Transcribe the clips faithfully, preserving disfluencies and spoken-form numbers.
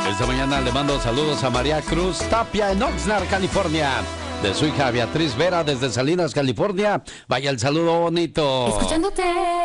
Esta mañana le mando saludos a María Cruz Tapia en Oxnard, California. De su hija Beatriz Vera desde Salinas, California. Vaya el saludo bonito. Escuchándote,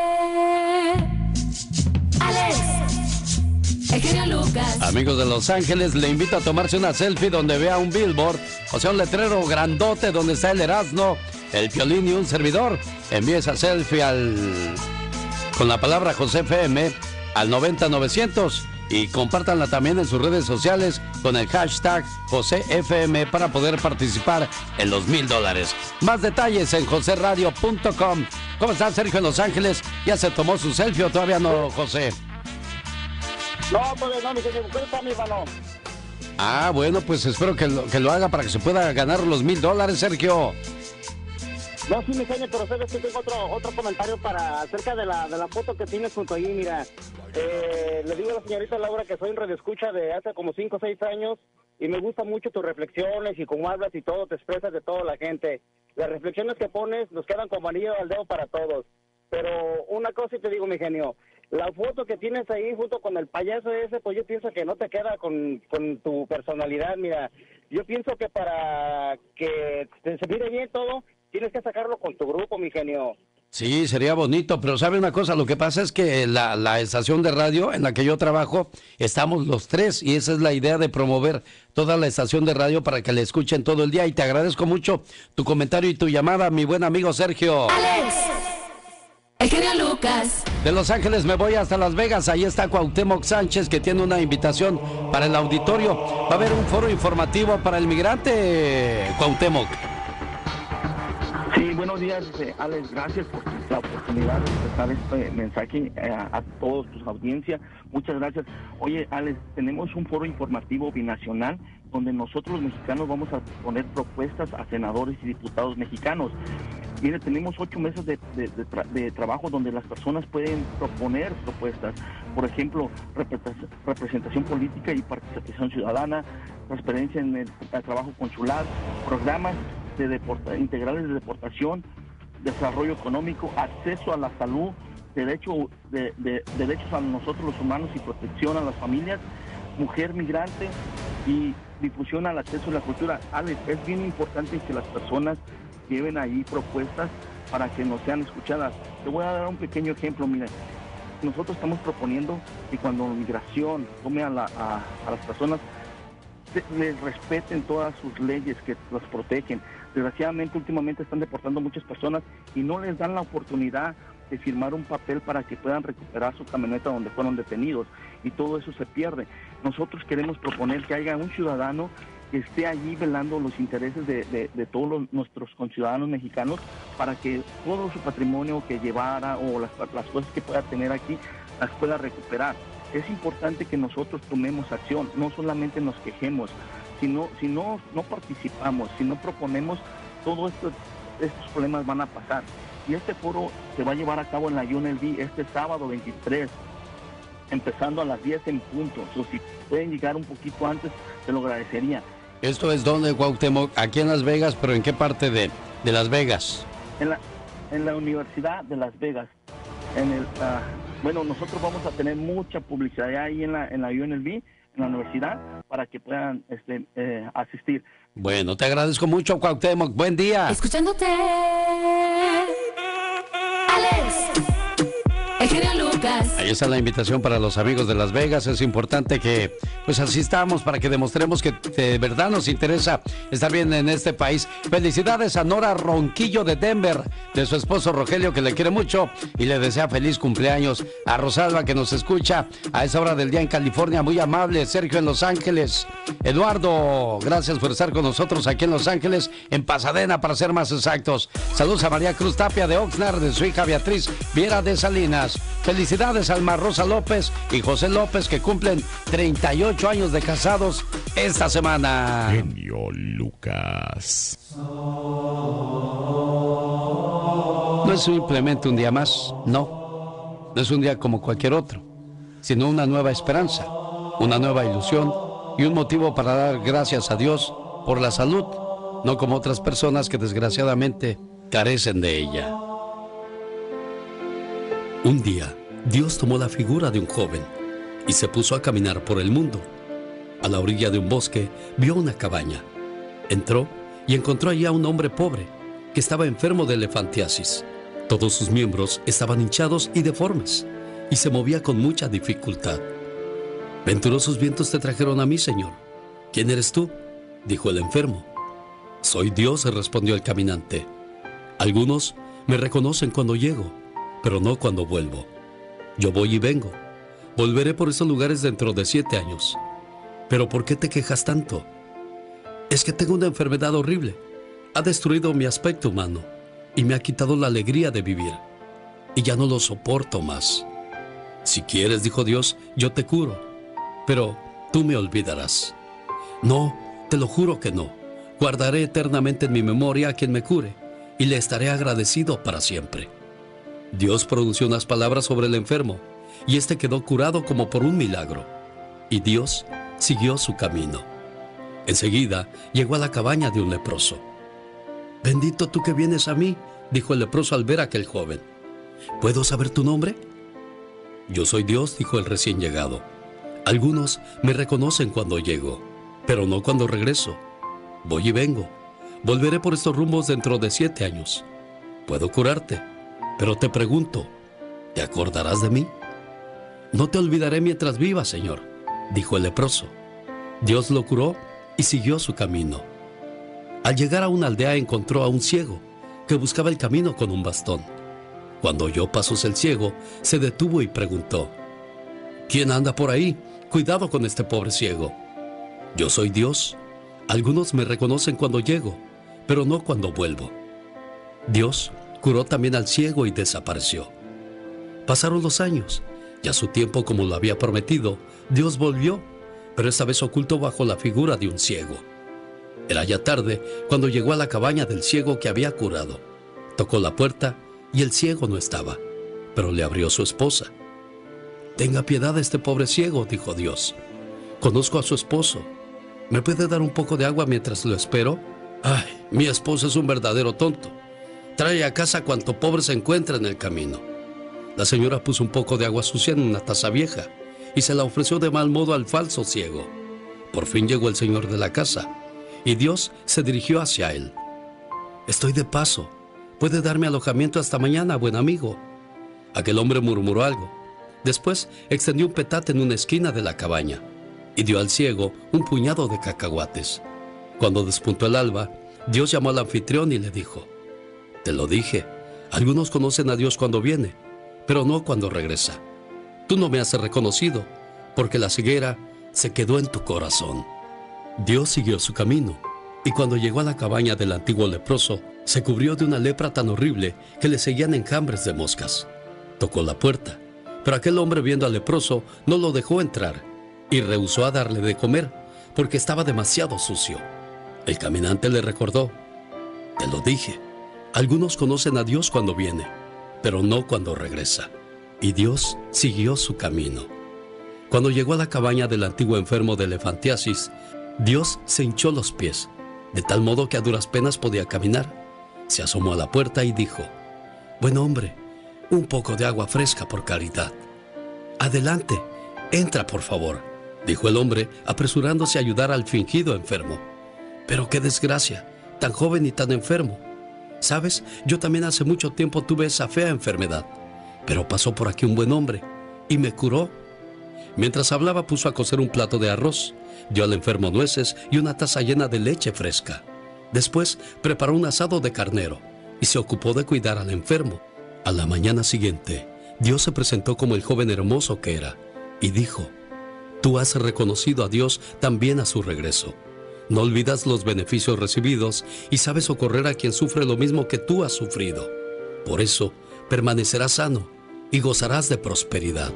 Alex, el genio Lucas. Amigos de Los Ángeles, le invito a tomarse una selfie donde vea un billboard, o sea, un letrero grandote donde está el Erasmo, el Piolín y un servidor. Envíe esa selfie al con la palabra José F M al noventa novecientos y compártanla también en sus redes sociales con el hashtag José F M para poder participar en los mil dólares. Más detalles en josé radio punto com. ¿Cómo está Sergio en Los Ángeles? ¿Ya se tomó su selfie o todavía no, José? No, todavía no, mi señor. ¿Cómo está, mi hermano? Ah, bueno, pues espero que lo, que lo haga para que se pueda ganar los mil dólares, Sergio. No, sí, mi señor, pero sabes que tengo otro otro comentario para acerca de la de la foto que tienes junto ahí. Mira, eh, le digo a la señorita Laura que soy un radioescucha de hace como cinco o seis años y me gustan mucho tus reflexiones y cómo hablas y todo, te expresas de toda la gente. Las reflexiones que pones nos quedan como anillo al dedo para todos. Pero una cosa y te digo, mi genio, la foto que tienes ahí junto con el payaso ese, pues yo pienso que no te queda con, con tu personalidad. Mira, yo pienso que para que se mire bien todo, tienes que sacarlo con tu grupo, mi genio. Sí, sería bonito, pero ¿sabe una cosa? Lo que pasa es que la, la estación de radio en la que yo trabajo, estamos los tres y esa es la idea de promover toda la estación de radio para que le escuchen todo el día. Y te agradezco mucho tu comentario y tu llamada, mi buen amigo Sergio. Alex, el genio Lucas. De Los Ángeles me voy hasta Las Vegas. Ahí está Cuauhtémoc Sánchez, que tiene una invitación para el auditorio. Va a haber un foro informativo para el migrante, Cuauhtémoc. Sí, buenos días, eh, Alex, gracias por la oportunidad de expresar este mensaje eh, a todos tus audiencias. Muchas gracias. Oye, Alex, tenemos un foro informativo binacional donde nosotros los mexicanos vamos a poner propuestas a senadores y diputados mexicanos. Mire, tenemos ocho meses de, de, de, tra de trabajo donde las personas pueden proponer propuestas. Por ejemplo, representación política y participación ciudadana, transparencia en el, el trabajo consular, programas de deporta integrales de deportación, desarrollo económico, acceso a la salud, derecho de, de, derechos a nosotros los humanos y protección a las familias, mujer migrante y difusión al acceso a la cultura. Alex, es bien importante que las personas lleven ahí propuestas para que no sean escuchadas. Te voy a dar un pequeño ejemplo. Mira, nosotros estamos proponiendo que cuando la migración tome a, la, a, a las personas, les respeten todas sus leyes que los protegen. Desgraciadamente, últimamente están deportando muchas personas y no les dan la oportunidad de firmar un papel para que puedan recuperar su camioneta donde fueron detenidos, y todo eso se pierde. Nosotros queremos proponer que haya un ciudadano que esté allí velando los intereses de, de, de todos los, nuestros conciudadanos mexicanos, para que todo su patrimonio que llevara o las, las cosas que pueda tener aquí las pueda recuperar. Es importante que nosotros tomemos acción, no solamente nos quejemos. Si no, si no, no participamos, si no proponemos, todos estos, estos problemas van a pasar. Y este foro se va a llevar a cabo en la U N L V este sábado veintitrés, empezando a las diez en punto. O si pueden llegar un poquito antes, te lo agradecería. ¿Esto es donde, Cuauhtémoc? Aquí en Las Vegas, pero ¿en qué parte de, de Las Vegas? En la, en la Universidad de Las Vegas. En el, uh, bueno, nosotros vamos a tener mucha publicidad ahí en la, en la U N L V, en la universidad, para que puedan este, eh, asistir. Bueno, te agradezco mucho, Cuauhtémoc. Buen día. Escuchándote, Alex, el genio Lucas. Ahí está la invitación para los amigos de Las Vegas. Es importante que pues asistamos para que demostremos que de verdad nos interesa estar bien en este país. Felicidades a Nora Ronquillo de Denver, de su esposo Rogelio, que le quiere mucho y le desea feliz cumpleaños. A Rosalba, que nos escucha a esa hora del día en California, muy amable. Sergio en Los Ángeles. Eduardo, gracias por estar con nosotros aquí en Los Ángeles, en Pasadena para ser más exactos. Saludos a María Cruz Tapia de Oxnard, de su hija Beatriz Viera de Salinas. Felicidades a Alma Rosa López y José López, que cumplen treinta y ocho años de casados esta semana. Genio Lucas. No es simplemente un día más, no. No es un día como cualquier otro, sino una nueva esperanza, una nueva ilusión y un motivo para dar gracias a Dios por la salud, no como otras personas que desgraciadamente carecen de ella. Un día, Dios tomó la figura de un joven y se puso a caminar por el mundo. A la orilla de un bosque vio una cabaña. Entró y encontró allí a un hombre pobre que estaba enfermo de elefantiasis. Todos sus miembros estaban hinchados y deformes y se movía con mucha dificultad. «Venturosos vientos te trajeron a mí, Señor. ¿Quién eres tú?», dijo el enfermo. «Soy Dios», respondió el caminante. «Algunos me reconocen cuando llego, pero no cuando vuelvo. Yo voy y vengo. Volveré por esos lugares dentro de siete años. ¿Pero por qué te quejas tanto?». «Es que tengo una enfermedad horrible. Ha destruido mi aspecto humano y me ha quitado la alegría de vivir. Y ya no lo soporto más. Si quieres», dijo Dios, «yo te curo, pero tú me olvidarás». «No, te lo juro que no. Guardaré eternamente en mi memoria a quien me cure y le estaré agradecido para siempre». Dios pronunció unas palabras sobre el enfermo y éste quedó curado como por un milagro. Y Dios siguió su camino. Enseguida llegó a la cabaña de un leproso. «Bendito tú que vienes a mí», dijo el leproso al ver a aquel joven. «¿Puedo saber tu nombre?». «Yo soy Dios», dijo el recién llegado. «Algunos me reconocen cuando llego, pero no cuando regreso. Voy y vengo. Volveré por estos rumbos dentro de siete años. Puedo curarte, pero te pregunto, ¿te acordarás de mí?». «No te olvidaré mientras viva, Señor», dijo el leproso. Dios lo curó y siguió su camino. Al llegar a una aldea encontró a un ciego que buscaba el camino con un bastón. Cuando oyó pasos el ciego, se detuvo y preguntó: «¿Quién anda por ahí? Cuidado con este pobre ciego». «Yo soy Dios. Algunos me reconocen cuando llego, pero no cuando vuelvo». Dios curó también al ciego y desapareció. Pasaron los años y a su tiempo, como lo había prometido, Dios volvió, pero esta vez oculto bajo la figura de un ciego. Era ya tarde cuando llegó a la cabaña del ciego que había curado. Tocó la puerta y el ciego no estaba, pero le abrió su esposa. «Tenga piedad de este pobre ciego», dijo Dios. «Conozco a su esposo. ¿Me puede dar un poco de agua mientras lo espero? Ay, mi esposo es un verdadero tonto. Trae a casa cuanto pobre se encuentra en el camino». La señora puso un poco de agua sucia en una taza vieja y se la ofreció de mal modo al falso ciego. Por fin llegó el señor de la casa y Dios se dirigió hacia él. «Estoy de paso. Puede darme alojamiento hasta mañana, buen amigo». Aquel hombre murmuró algo. Después extendió un petate en una esquina de la cabaña y dio al ciego un puñado de cacahuates. Cuando despuntó el alba, Dios llamó al anfitrión y le dijo: «Te lo dije, algunos conocen a Dios cuando viene, pero no cuando regresa. Tú no me has reconocido, porque la ceguera se quedó en tu corazón». Dios siguió su camino, y cuando llegó a la cabaña del antiguo leproso, se cubrió de una lepra tan horrible que le seguían enjambres de moscas. Tocó la puerta, pero aquel hombre, viendo al leproso, no lo dejó entrar y rehusó a darle de comer, porque estaba demasiado sucio. El caminante le recordó: «Te lo dije, algunos conocen a Dios cuando viene, pero no cuando regresa». Y Dios siguió su camino. Cuando llegó a la cabaña del antiguo enfermo de elefantiasis, Dios se hinchó los pies, de tal modo que a duras penas podía caminar. Se asomó a la puerta y dijo: «Buen hombre, un poco de agua fresca por caridad». «Adelante, entra por favor», dijo el hombre, apresurándose a ayudar al fingido enfermo. «Pero qué desgracia, tan joven y tan enfermo. Sabes, yo también hace mucho tiempo tuve esa fea enfermedad, pero pasó por aquí un buen hombre y me curó». Mientras hablaba, puso a cocer un plato de arroz, dio al enfermo nueces y una taza llena de leche fresca. Después preparó un asado de carnero y se ocupó de cuidar al enfermo. A la mañana siguiente, Dios se presentó como el joven hermoso que era y dijo: «Tú has reconocido a Dios también a su regreso. No olvidas los beneficios recibidos y sabes socorrer a quien sufre lo mismo que tú has sufrido. Por eso, permanecerás sano y gozarás de prosperidad».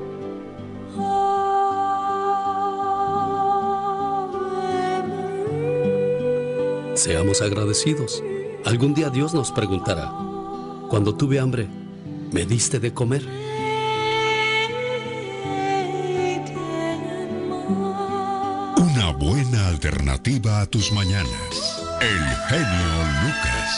Seamos agradecidos. Algún día Dios nos preguntará: «Cuando tuve hambre, ¿me diste de comer?». Una buena alternativa a tus mañanas. El genio Lucas.